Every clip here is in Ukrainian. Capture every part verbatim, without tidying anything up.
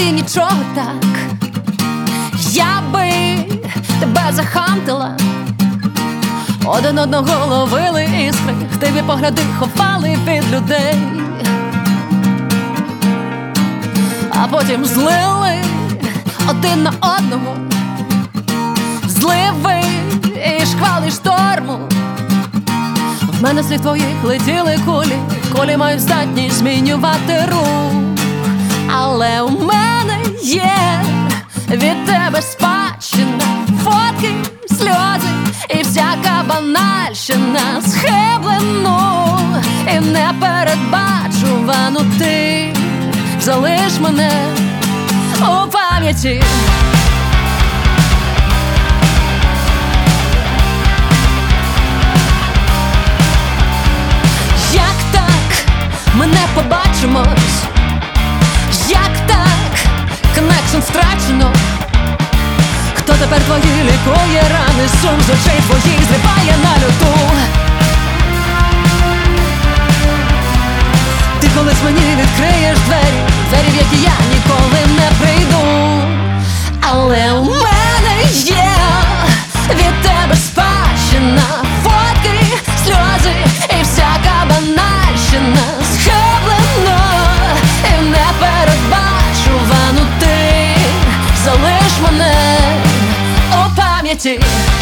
ти нічого так. Я би тебе захантила, один одного ловили іскри, хтиві погляди ховали від людей, а потім злили один на одного, зливи і шквали шторму. В мене слід твоїх летіли кулі, кулі мають здатність змінювати рух. Але у мене є від тебе спадщина, фотки, сльози і всяка банальщина, схиблену і непередбачувану. Ти залиш мене у пам'яті. Як так ми не побачимось? Як так коннекшн втрачено? Хто тепер твої лікує рани? Сум з очей твоїх зриває на люту. Ти колись мені відкриєш двері, двері, в які я ніколи не прийду. Але у мене є від тебе спадщина, фотки, сльози і всяка банальщина, схиблено і непередбачувану. Ти залиш мене у пам'яті.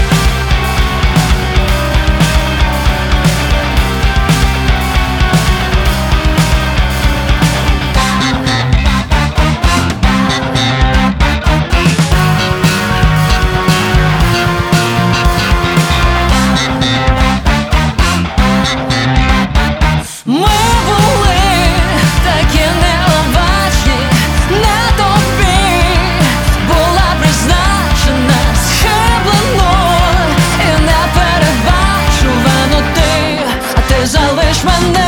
Залиш мене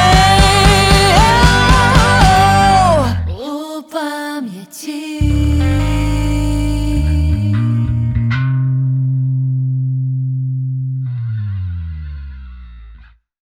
у пам'яті.